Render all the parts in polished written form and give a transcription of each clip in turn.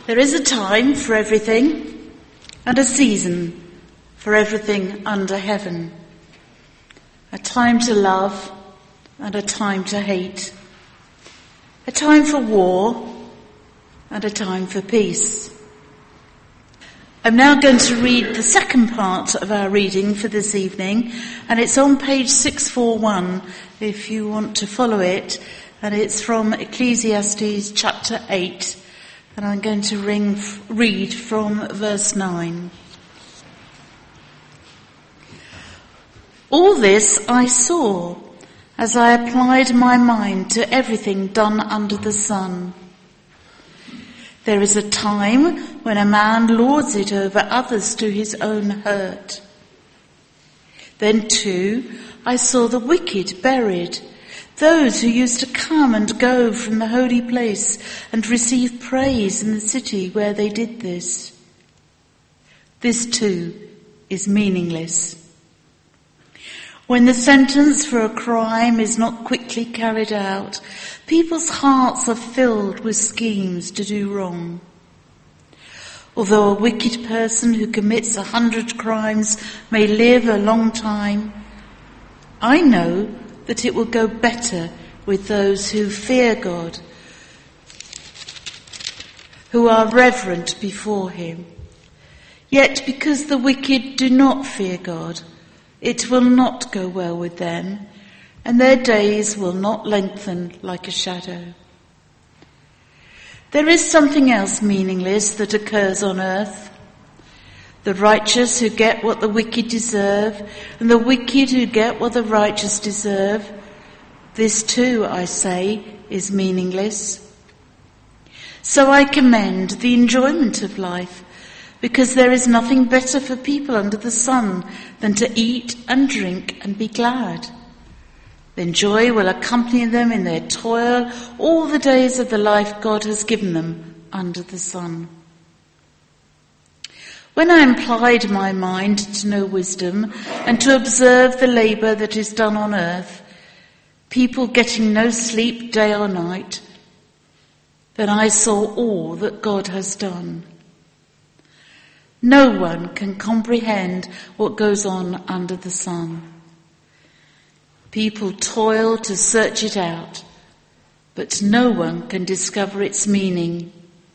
There is a time for everything and a season for everything under heaven. A time to love and a time to hate. A time for war and a time for peace. I'm now going to read the second part of our reading for this evening, and it's on page 641 if you want to follow it, and it's from Ecclesiastes chapter 8. And I'm going to read from verse 9. All this I saw as I applied my mind to everything done under the sun. There is a time when a man lords it over others to his own hurt. Then too I saw the wicked buried, those who used to come and go from the holy place and receive praise in the city where they did this. This too is meaningless. When the sentence for a crime is not quickly carried out, people's hearts are filled with schemes to do wrong. Although a wicked person who commits 100 crimes may live a long time, I know that it will go better with those who fear God, who are reverent before him. Yet because the wicked do not fear God, it will not go well with them, and their days will not lengthen like a shadow. There is something else meaningless that occurs on earth. The righteous who get what the wicked deserve, and the wicked who get what the righteous deserve. This too, I say, is meaningless. So I commend the enjoyment of life, because there is nothing better for people under the sun than to eat and drink and be glad. Then joy will accompany them in their toil all the days of the life God has given them under the sun. When I applied my mind to know wisdom and to observe the labour that is done on earth, people getting no sleep day or night, then I saw all that God has done. No one can comprehend what goes on under the sun. People toil to search it out, but no one can discover its meaning.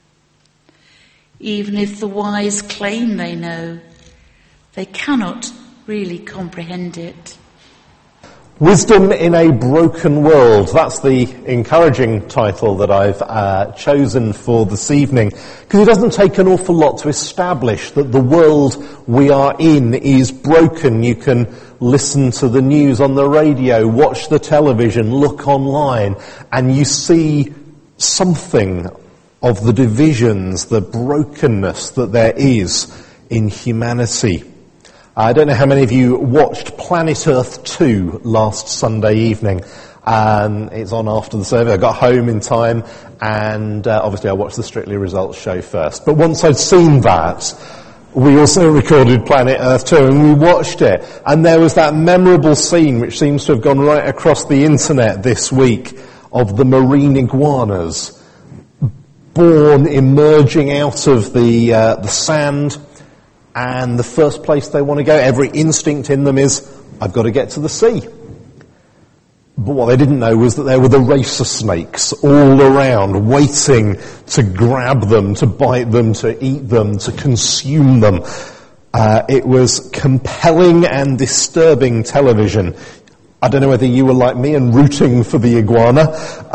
Even if the wise claim they know, they cannot really comprehend it. Wisdom in a Broken World. That's the encouraging title that I've chosen for this evening, because it doesn't take an awful lot to establish that the world we are in is broken. You can listen to the news on the radio, watch the television, look online, and you see something of the divisions, the brokenness that there is in humanity. I don't know how many of you watched Planet Earth 2 last Sunday evening. It's on after the service. I got home in time, and obviously I watched the Strictly Results show first. But once I'd seen that, we also recorded Planet Earth 2 and we watched it. And there was that memorable scene which seems to have gone right across the internet this week of the marine iguanas born emerging out of the sand. And the first place they want to go, every instinct in them is, I've got to get to the sea. But what they didn't know was that there were the racer snakes all around, waiting to grab them, to bite them, to eat them, to consume them. It was compelling and disturbing television. I don't know whether you were like me and rooting for the iguana,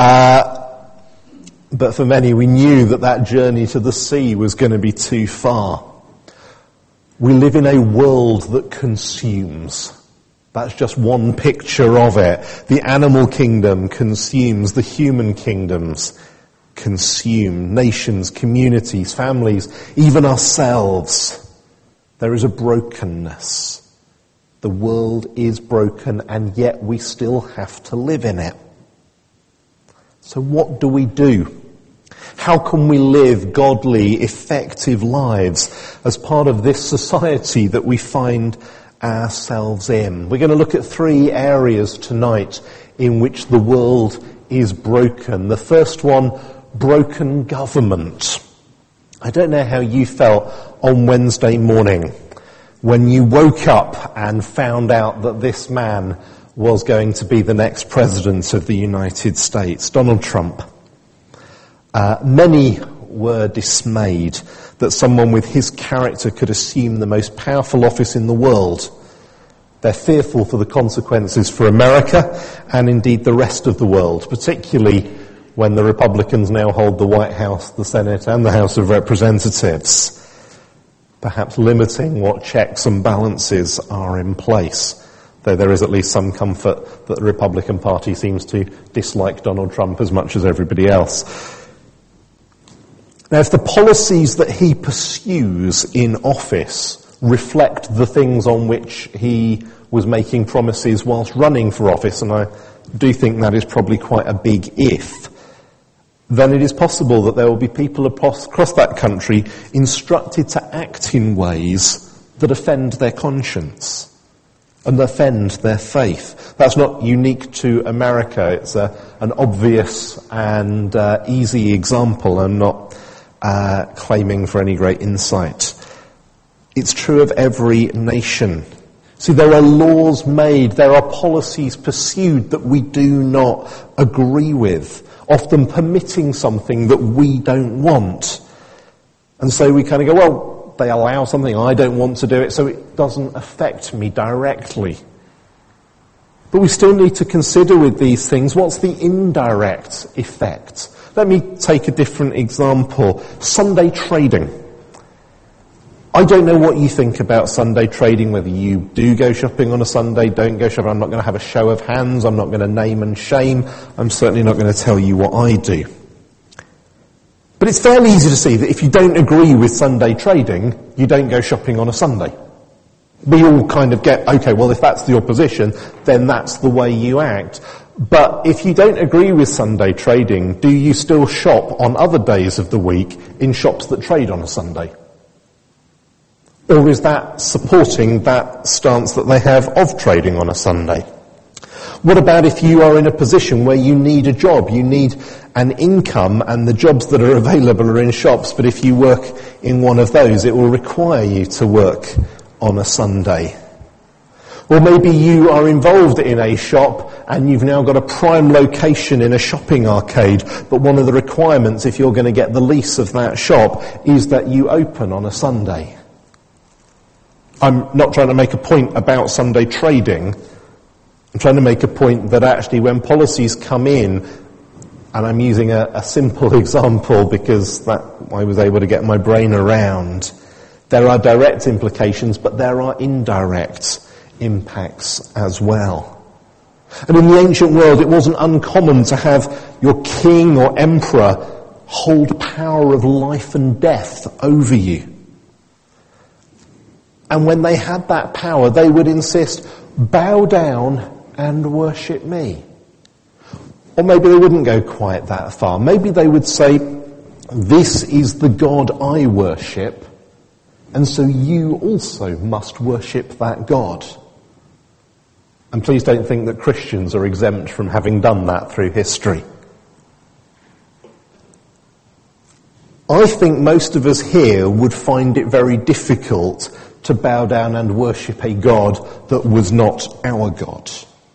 but for many we knew that journey to the sea was going to be too far. We live in a world that consumes. That's just one picture of it. The animal kingdom consumes, the human kingdoms consume, nations, communities, families, even ourselves. There is a brokenness. The world is broken, and yet we still have to live in it. So what do we do? How can we live godly, effective lives as part of this society that we find ourselves in? We're going to look at 3 areas tonight in which the world is broken. The first one, broken government. I don't know how you felt on Wednesday morning when you woke up and found out that this man was going to be the next president of the United States, Donald Trump. Many were dismayed that someone with his character could assume the most powerful office in the world. They're fearful for the consequences for America and indeed the rest of the world, particularly when the Republicans now hold the White House, the Senate and the House of Representatives, perhaps limiting what checks and balances are in place. Though there is at least some comfort that the Republican Party seems to dislike Donald Trump as much as everybody else. Now, if the policies that he pursues in office reflect the things on which he was making promises whilst running for office, and I do think that is probably quite a big if, then it is possible that there will be people across that country instructed to act in ways that offend their conscience and offend their faith. That's not unique to America. It's an obvious and easy example. I'm not claiming for any great insight. It's true of every nation. See, there are laws made, there are policies pursued that we do not agree with, often permitting something that we don't want. And so we kind of go, well, they allow something, I don't want to do it, so it doesn't affect me directly. But we still need to consider with these things, what's the indirect effect? Let me take a different example. Sunday trading. I don't know what you think about Sunday trading, whether you do go shopping on a Sunday, don't go shopping. I'm not going to have a show of hands. I'm not going to name and shame. I'm certainly not going to tell you what I do. But it's fairly easy to see that if you don't agree with Sunday trading, you don't go shopping on a Sunday. We all kind of get, okay, well, if that's your position, then that's the way you act. But if you don't agree with Sunday trading, do you still shop on other days of the week in shops that trade on a Sunday? Or is that supporting that stance that they have of trading on a Sunday? What about if you are in a position where you need a job, you need an income, and the jobs that are available are in shops, but if you work in one of those, it will require you to work on a Sunday? Or maybe you are involved in a shop and you've now got a prime location in a shopping arcade, but one of the requirements if you're going to get the lease of that shop is that you open on a Sunday. I'm not trying to make a point about Sunday trading. I'm trying to make a point that actually when policies come in, and I'm using a simple example because that I was able to get my brain around, there are direct implications, but there are indirect impacts as well. And in the ancient world, it wasn't uncommon to have your king or emperor hold power of life and death over you. And when they had that power, they would insist, bow down and worship me. Or maybe they wouldn't go quite that far. Maybe they would say, this is the God I worship, and so you also must worship that God. And please don't think that Christians are exempt from having done that through history. I think most of us here would find it very difficult to bow down and worship a God that was not our God.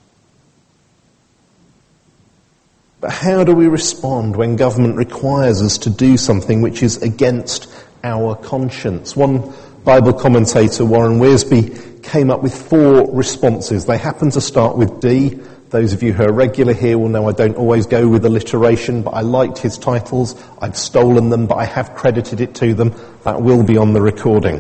But how do we respond when government requires us to do something which is against our conscience? One Bible commentator, Warren Wiersbe, came up with 4 responses. They happen to start with D. Those of you who are regular here will know I don't always go with alliteration, but I liked his titles. I've stolen them, but I have credited it to them. That will be on the recording.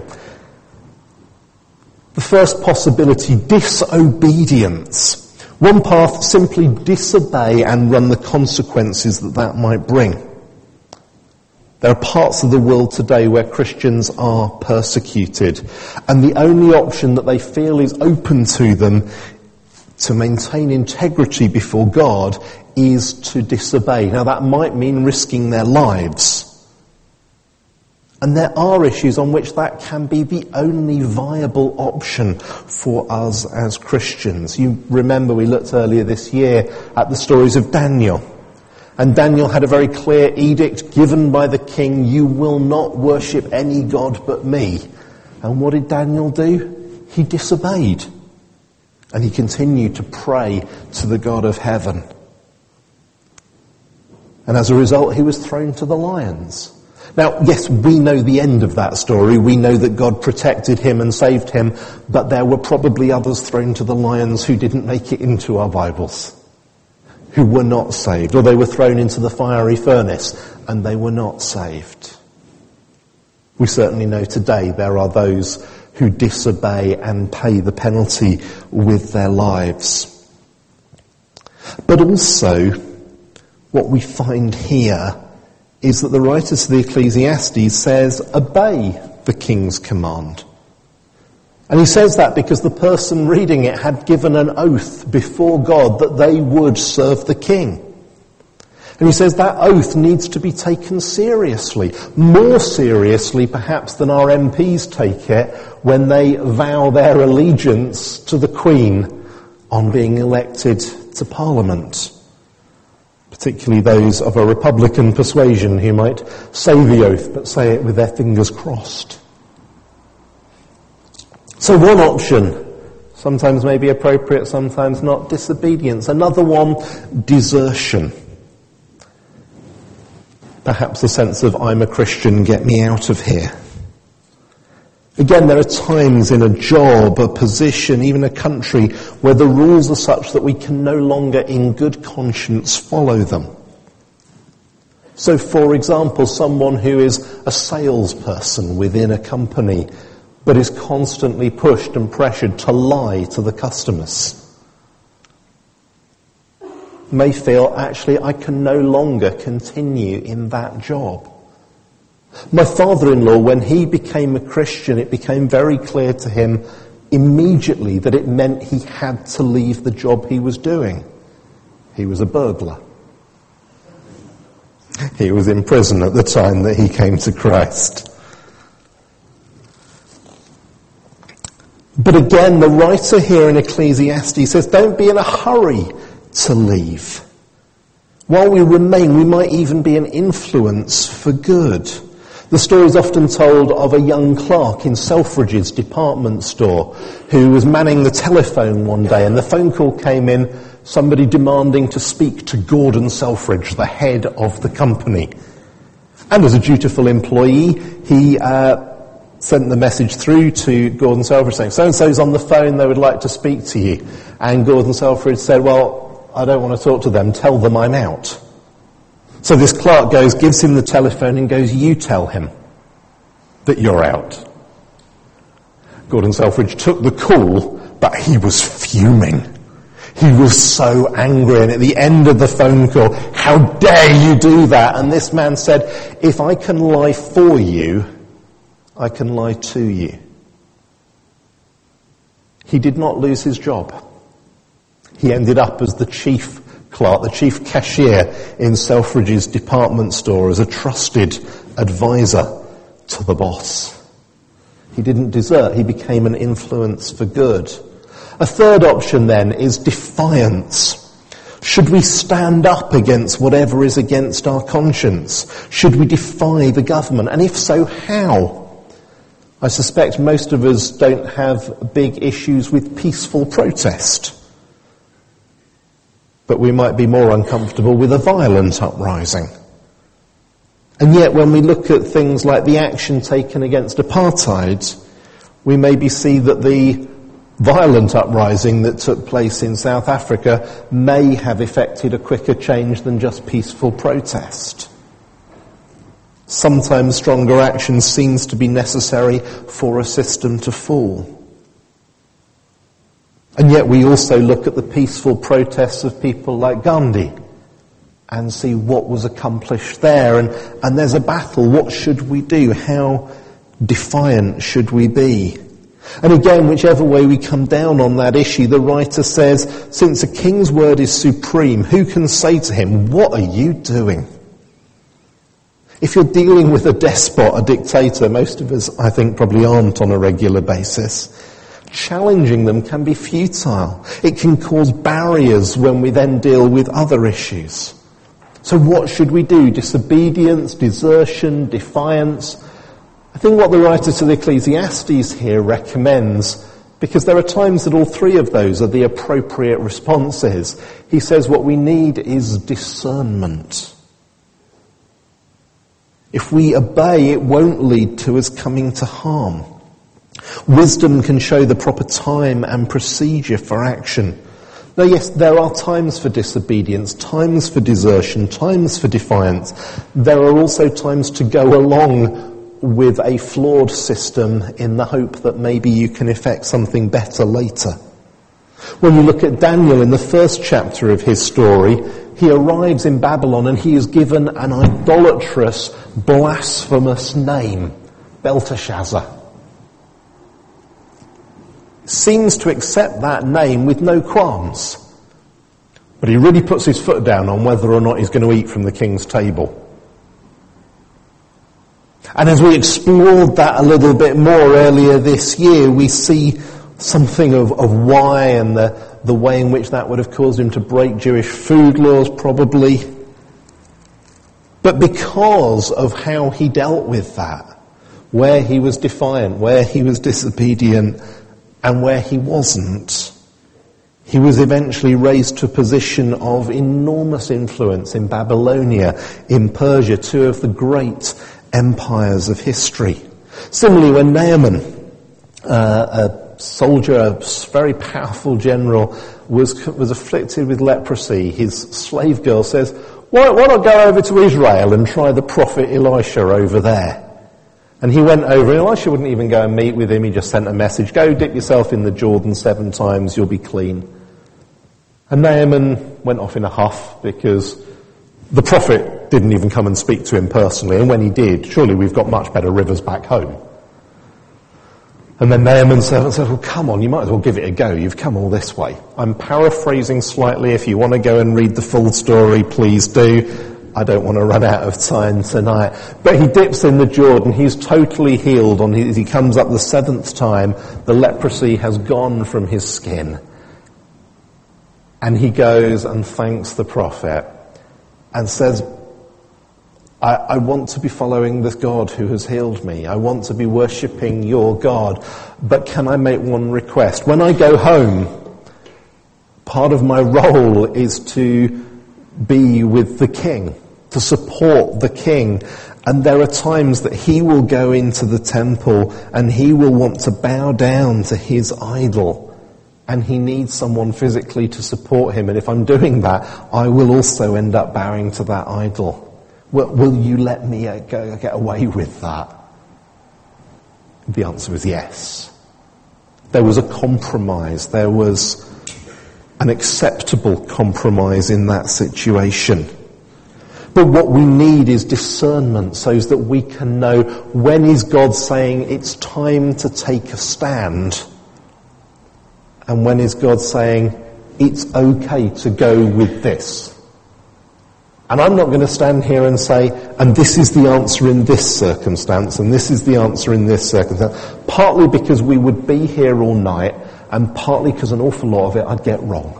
The first possibility, disobedience. One path, simply disobey and run the consequences that might bring. There are parts of the world today where Christians are persecuted, and the only option that they feel is open to them to maintain integrity before God is to disobey. Now that might mean risking their lives. And there are issues on which that can be the only viable option for us as Christians. You remember we looked earlier this year at the stories of Daniel. And Daniel had a very clear edict given by the king, you will not worship any god but me. And what did Daniel do? He disobeyed. And he continued to pray to the God of heaven. And as a result, he was thrown to the lions. Now, yes, we know the end of that story. We know that God protected him and saved him, but there were probably others thrown to the lions who didn't make it into our Bibles, who were not saved, or they were thrown into the fiery furnace and they were not saved. We certainly know today there are those who disobey and pay the penalty with their lives. But also, what we find here is that the writer to the Ecclesiastes says, obey the king's command. And he says that because the person reading it had given an oath before God that they would serve the king. And he says that oath needs to be taken seriously, more seriously perhaps than our MPs take it when they vow their allegiance to the Queen on being elected to Parliament. Particularly those of a Republican persuasion who might say the oath but say it with their fingers crossed. So one option, sometimes may be appropriate, sometimes not, disobedience. Another one, desertion. Perhaps the sense of, I'm a Christian, get me out of here. Again, there are times in a job, a position, even a country, where the rules are such that we can no longer in good conscience follow them. So, for example, someone who is a salesperson within a company, but is constantly pushed and pressured to lie to the customers, may feel, actually, I can no longer continue in that job. My father-in-law, when he became a Christian, it became very clear to him immediately that it meant he had to leave the job he was doing. He was a burglar. He was in prison at the time that he came to Christ. But again, the writer here in Ecclesiastes says, don't be in a hurry to leave. While we remain, we might even be an influence for good. The story is often told of a young clerk in Selfridge's department store who was manning the telephone one day, and the phone call came in, somebody demanding to speak to Gordon Selfridge, the head of the company. And as a dutiful employee, he sent the message through to Gordon Selfridge saying, so-and-so's on the phone, they would like to speak to you. And Gordon Selfridge said, well, I don't want to talk to them, tell them I'm out. So this clerk goes, gives him the telephone and goes, you tell him that you're out. Gordon Selfridge took the call, but he was fuming. He was so angry, and at the end of the phone call, how dare you do that? And this man said, if I can lie for you, I can lie to you. He did not lose his job. He ended up as the chief clerk, the chief cashier in Selfridge's department store, as a trusted advisor to the boss. He didn't desert, he became an influence for good. A third option then is defiance. Should we stand up against whatever is against our conscience? Should we defy the government? And if so, how? I suspect most of us don't have big issues with peaceful protest. But we might be more uncomfortable with a violent uprising. And yet when we look at things like the action taken against apartheid, we maybe see that the violent uprising that took place in South Africa may have effected a quicker change than just peaceful protest. Sometimes stronger action seems to be necessary for a system to fall. And yet we also look at the peaceful protests of people like Gandhi and see what was accomplished there. And there's a battle. What should we do? How defiant should we be? And again, whichever way we come down on that issue, the writer says, since a king's word is supreme, who can say to him, what are you doing? If you're dealing with a despot, a dictator, most of us, I think, probably aren't on a regular basis, challenging them can be futile. It can cause barriers when we then deal with other issues. So what should we do? Disobedience, desertion, defiance? I think what the writer to the Ecclesiastes here recommends, because there are times that all three of those are the appropriate responses. He says what we need is discernment. If we obey, it won't lead to us coming to harm. Wisdom can show the proper time and procedure for action. Now, yes, there are times for disobedience, times for desertion, times for defiance. There are also times to go along with a flawed system in the hope that maybe you can effect something better later. When you look at Daniel in the first chapter of his story, he arrives in Babylon and he is given an idolatrous, blasphemous name, Belteshazzar. Seems to accept that name with no qualms. But he really puts his foot down on whether or not he's going to eat from the king's table. And as we explored that a little bit more earlier this year, we see something of why and the way in which that would have caused him to break Jewish food laws, probably. But because of how he dealt with that, where he was defiant, where he was disobedient, and where he wasn't, he was eventually raised to a position of enormous influence in Babylonia, in Persia, two of the great empires of history. Similarly, when Naaman, a soldier, a very powerful general, was afflicted with leprosy, his slave girl says, why not go over to Israel and try the prophet Elisha over there? And he went over, Elisha wouldn't even go and meet with him, he just sent a message, go dip yourself in the Jordan 7 times, you'll be clean. And Naaman went off in a huff because the prophet didn't even come and speak to him personally, and when he did, surely we've got much better rivers back home. And then Naaman's servant said, well, come on, you might as well give it a go, you've come all this way. I'm paraphrasing slightly, if you want to go and read the full story, please do. I don't want to run out of time tonight. But he dips in the Jordan, he's totally healed. As he comes up the 7th time, the leprosy has gone from his skin. And he goes and thanks the prophet and says, I want to be following this God who has healed me. I want to be worshipping your God. But can I make one request? When I go home, part of my role is to be with the king, to support the king. And there are times that he will go into the temple and he will want to bow down to his idol. And he needs someone physically to support him. And if I'm doing that, I will also end up bowing to that idol. Will you let me get away with that? The answer was yes. There was a compromise. There was an acceptable compromise in that situation. But what we need is discernment so that we can know when is God saying it's time to take a stand, and when is God saying it's okay to go with this. And I'm not going to stand here and say, and this is the answer in this circumstance, and this is the answer in this circumstance, partly because we would be here all night, and partly because an awful lot of it I'd get wrong.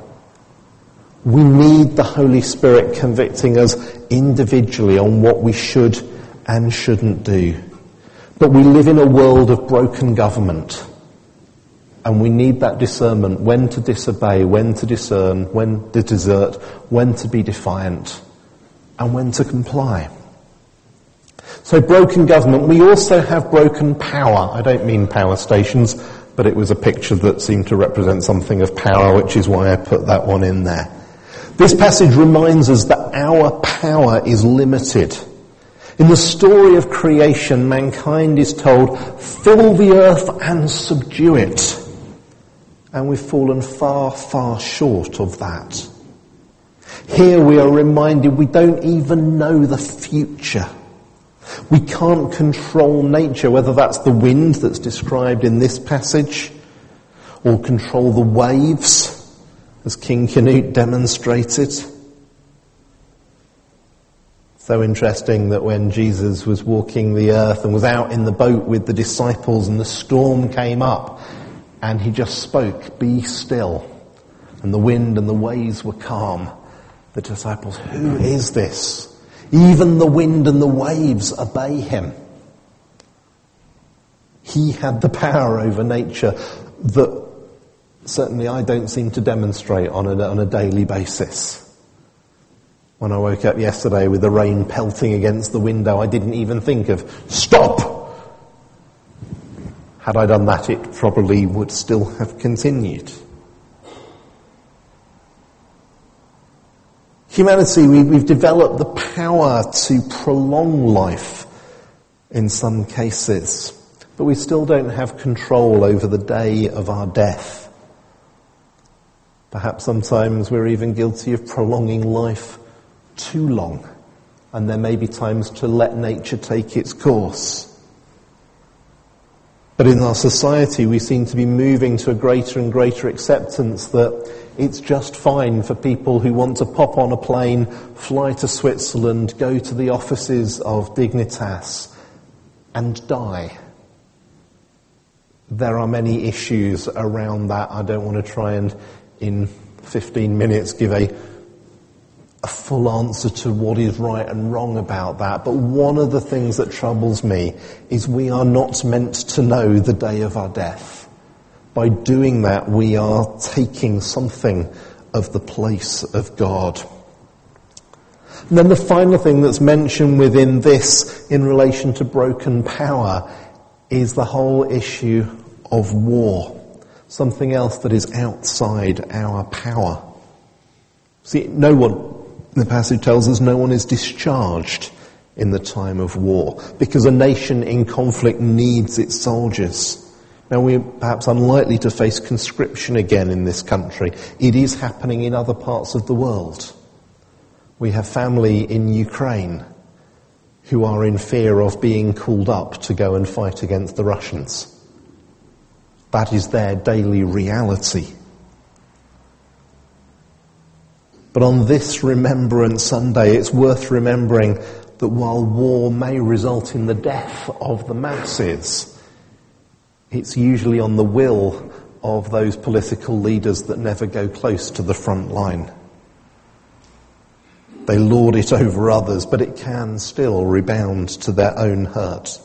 We need the Holy Spirit convicting us individually on what we should and shouldn't do. But we live in a world of broken government, and we need that discernment, when to disobey, when to discern, when to desert, when to be defiant, and when to comply. So broken government. We also have broken power. I don't mean power stations, but it was a picture that seemed to represent something of power, which is why I put that one in there. This passage reminds us that our power is limited. In the story of creation, mankind is told, fill the earth and subdue it. And we've fallen far, far short of that. Here we are reminded we don't even know the future. We can't control nature, whether that's the wind that's described in this passage, or control the waves, as King Canute demonstrated. So interesting that when Jesus was walking the earth and was out in the boat with the disciples and the storm came up and he just spoke, be still. And the wind and the waves were calm. the disciples, who is this? Even the wind and the waves obey him. He had the power over nature that certainly I don't seem to demonstrate on a daily basis. When I woke up yesterday with the rain pelting against the window, I didn't even think of, stop! Had I done that, it probably would still have continued. Humanity, we've developed the power to prolong life in some cases, but we still don't have control over the day of our death. Perhaps sometimes we're even guilty of prolonging life too long, and there may be times to let nature take its course. But in our society, we seem to be moving to a greater and greater acceptance that it's just fine for people who want to pop on a plane, fly to Switzerland, go to the offices of Dignitas, and die. There are many issues around that. I don't want to try and, in 15 minutes, give a full answer to what is right and wrong about that. But one of the things that troubles me is we are not meant to know the day of our death. By doing that, we are taking something of the place of God. And then the final thing that's mentioned within this in relation to broken power is the whole issue of war. Something else that is outside our power. See, the passage tells us no one is discharged in the time of war, because a nation in conflict needs its soldiers. Now, we're perhaps unlikely to face conscription again in this country. It is happening in other parts of the world. We have family in Ukraine who are in fear of being called up to go and fight against the Russians. That is their daily reality. But on this Remembrance Sunday, it's worth remembering that while war may result in the death of the masses, it's usually on the will of those political leaders that never go close to the front line. They lord it over others, but it can still rebound to their own hurt.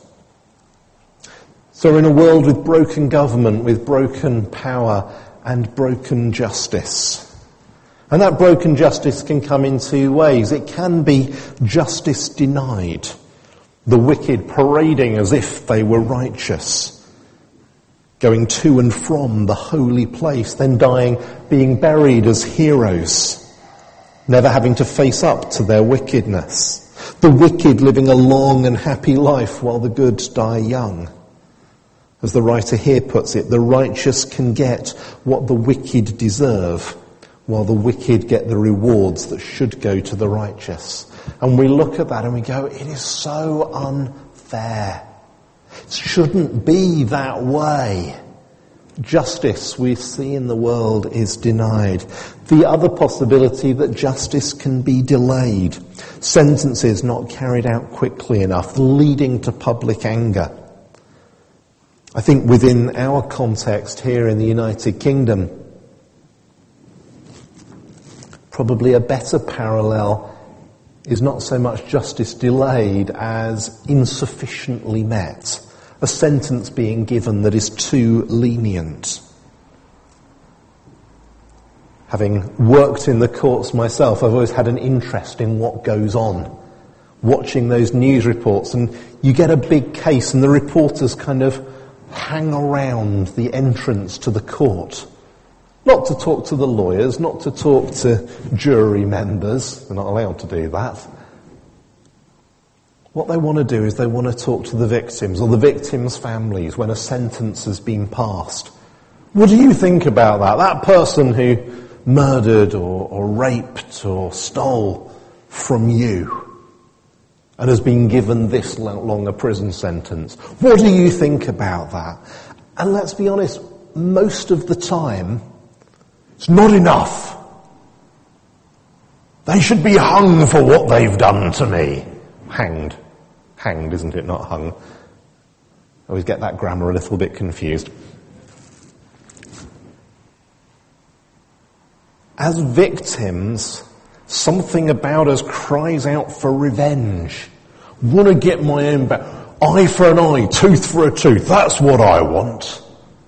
So in a world with broken government, with broken power and broken justice, and that broken justice can come in two ways. It can be justice denied, the wicked parading as if they were righteous, going to and from the holy place, then dying, being buried as heroes, never having to face up to their wickedness. The wicked living a long and happy life while the good die young. As the writer here puts it, the righteous can get what the wicked deserve, while the wicked get the rewards that should go to the righteous. And we look at that and we go, it is so unfair. It shouldn't be that way. Justice we see in the world is denied. The other possibility that justice can be delayed. Sentences not carried out quickly enough, leading to public anger. I think within our context here in the United Kingdom, probably a better parallel is not so much justice delayed as insufficiently met. A sentence being given that is too lenient. Having worked in the courts myself, I've always had an interest in what goes on. Watching those news reports, and you get a big case and the reporters kind of hang around the entrance to the court. Not to talk to the lawyers, not to talk to jury members. They're not allowed to do that. What they want to do is they want to talk to the victims or the victims' families when a sentence has been passed. What do you think about that? That person who murdered or raped or stole from you and has been given this long a prison sentence. What do you think about that? And let's be honest, most of the time, it's not enough. They should be hung for what they've done to me. Hanged. Hanged, isn't it? Not hung. I always get that grammar a little bit confused. As victims, Something about us cries out for revenge. Want to get my own back. Eye for an eye, tooth for a tooth. That's what I want.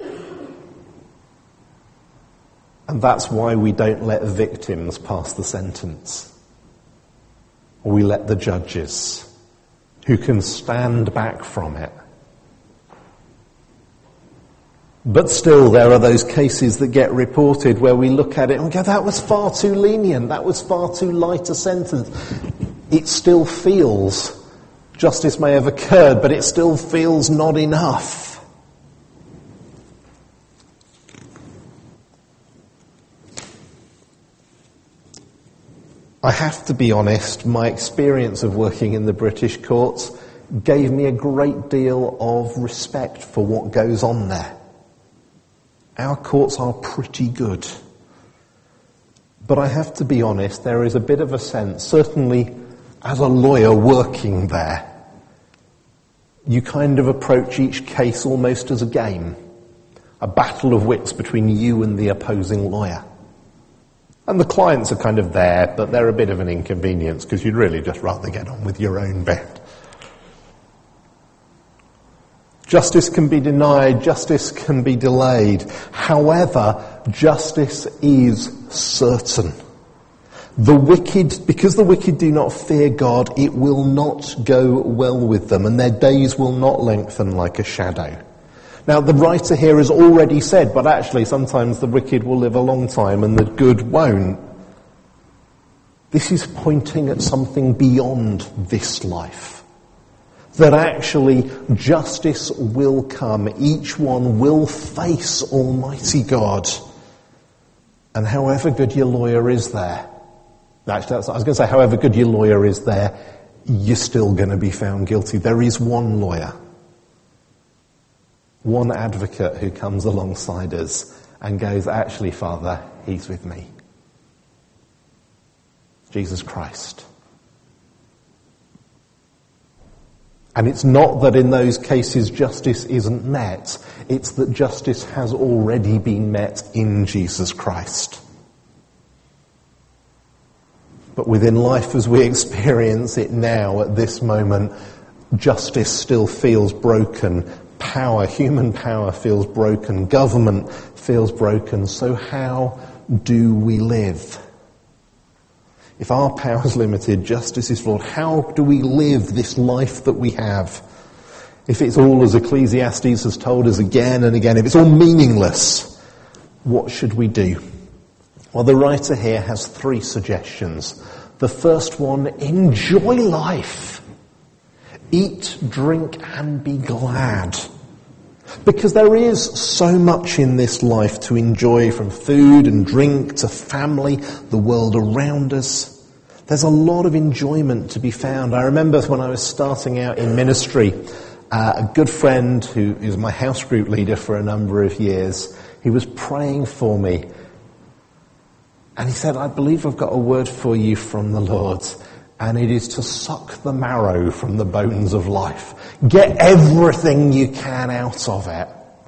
And that's why we don't let victims pass the sentence. Or we let the judges, who can stand back from it. But still, there are those cases that get reported where we look at it and go, that was far too lenient, that was far too light a sentence. It still feels, justice may have occurred, but it still feels not enough. I have to be honest, my experience of working in the British courts gave me a great deal of respect for what goes on there. Our courts are pretty good. But I have to be honest, there is a bit of a sense, certainly as a lawyer working there, you kind of approach each case almost as a game, a battle of wits between you and the opposing lawyer. And the clients are kind of there, but they're a bit of an inconvenience because you'd really just rather get on with your own bit. Justice can be denied, justice can be delayed. However, justice is certain. Because the wicked do not fear God, it will not go well with them, and their days will not lengthen like a shadow. Now, the writer here has already said, but actually sometimes the wicked will live a long time and the good won't. This is pointing at something beyond this life. That actually justice will come. Each one will face Almighty God. And however good your lawyer is there, actually, I was going to say, however good your lawyer is there, you're still going to be found guilty. There is one lawyer, one advocate who comes alongside us and goes, actually, Father, he's with me. Jesus Christ. And it's not that in those cases justice isn't met, it's that justice has already been met in Jesus Christ. But within life as we experience it now, at this moment, justice still feels broken. Power, human power feels broken. Government feels broken. So how do we live? If our power is limited, justice is flawed, how do we live this life that we have? If it's all as Ecclesiastes has told us again and again, if it's all meaningless, what should we do? Well, the writer here has 3 suggestions. The first one, enjoy life. Eat, drink, and be glad. Because there is so much in this life to enjoy, from food and drink to family, the world around us. There's a lot of enjoyment to be found. I remember when I was starting out in ministry, a good friend who is my house group leader for a number of years, he was praying for me. And he said, I believe I've got a word for you from the Lord. And it is to suck the marrow from the bones of life. Get everything you can out of it.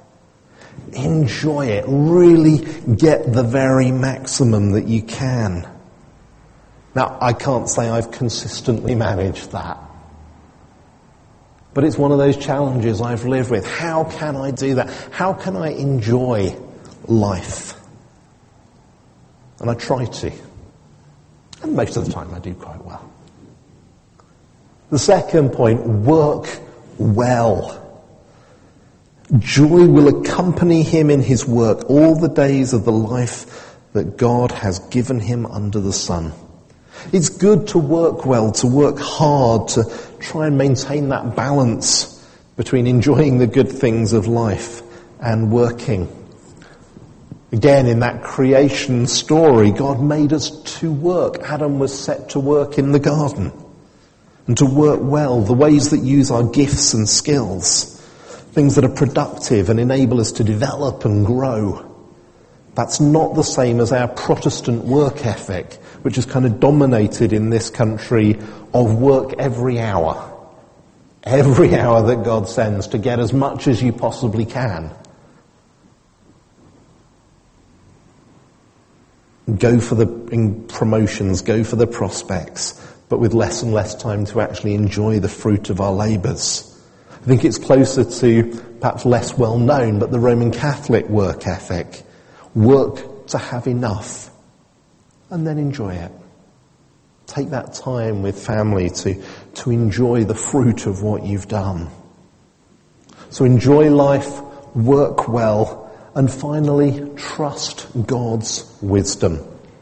Enjoy it. Really get the very maximum that you can. Now, I can't say I've consistently managed that. But it's one of those challenges I've lived with. How can I do that? How can I enjoy life? And I try to. And most of the time I do quite well. The second point, work well. Joy will accompany him in his work all the days of the life that God has given him under the sun. It's good to work well, to work hard, to try and maintain that balance between enjoying the good things of life and working. Again, in that creation story, God made us to work. Adam was set to work in the garden. And to work well, the ways that use our gifts and skills, things that are productive and enable us to develop and grow. That's not the same as our Protestant work ethic, which is kind of dominated in this country of work every hour. Every hour that God sends to get as much as you possibly can. go for the promotions, go for the prospects, but with less and less time to actually enjoy the fruit of our labours. I think it's closer to, perhaps less well known, but the Roman Catholic work ethic. Work to have enough and then enjoy it. Take that time with family to enjoy the fruit of what you've done. So enjoy life, work well, and finally trust God's wisdom.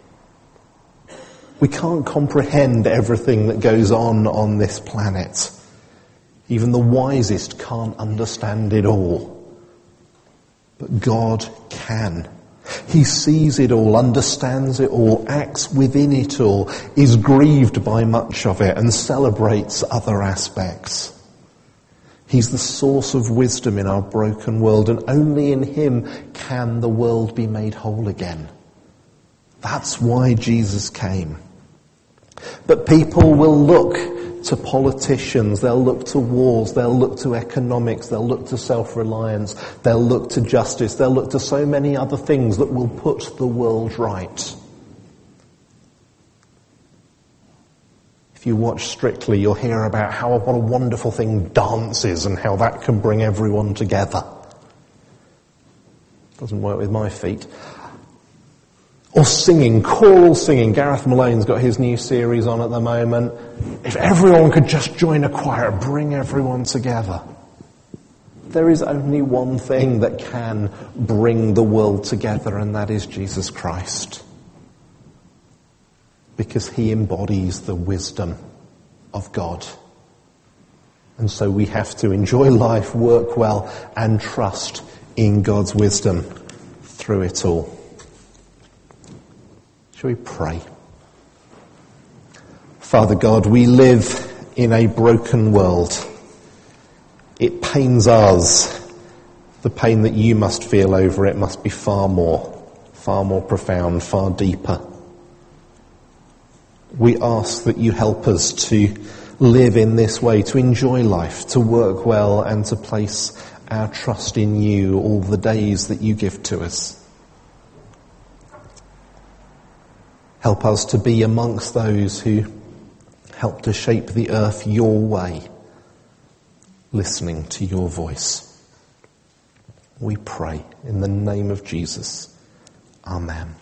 We can't comprehend everything that goes on this planet. Even the wisest can't understand it all. But God can. He sees it all, understands it all, acts within it all, is grieved by much of it, and celebrates other aspects. He's the source of wisdom in our broken world, and only in him can the world be made whole again. That's why Jesus came. But people will look to politicians, they'll look to wars, they'll look to economics, they'll look to self-reliance, they'll look to justice, they'll look to so many other things that will put the world right. If you watch Strictly, you'll hear about what a wonderful thing dance is and how that can bring everyone together. Doesn't work with my feet. Or singing, choral singing. Gareth Malone's got his new series on at the moment. If everyone could just join a choir, bring everyone together. There is only one thing that can bring the world together, and that is Jesus Christ. Because he embodies the wisdom of God. And so we have to enjoy life, work well, and trust in God's wisdom through it all. Shall we pray? Father God, we live in a broken world. It pains us. The pain that you must feel over it must be far more profound, far deeper. We ask that you help us to live in this way, to enjoy life, to work well, and to place our trust in you all the days that you give to us. Help us to be amongst those who help to shape the earth your way, listening to your voice. We pray in the name of Jesus. Amen.